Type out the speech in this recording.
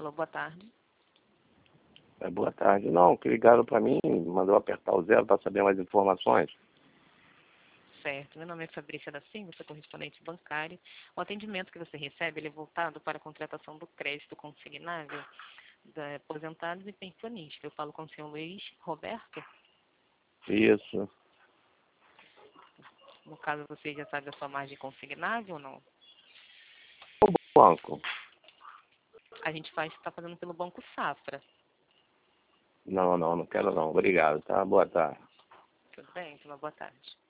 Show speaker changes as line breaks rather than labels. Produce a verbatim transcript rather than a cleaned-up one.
Alô, boa tarde.
É, boa tarde. Não, que ligaram para mim, mandou apertar o zero para saber mais informações.
Certo. Meu nome é Fabrícia da Silva, sou correspondente bancário. O atendimento que você recebe ele é voltado para a contratação do crédito consignável da aposentados e pensionistas. Eu falo com o senhor Luiz Roberto.
Isso.
No caso, você já sabe a sua margem consignável ou não?
O banco?
A gente faz, está fazendo pelo Banco Safra.
Não, não, não quero não. Obrigado, tá? Boa tarde.
Tudo bem? Uma boa tarde.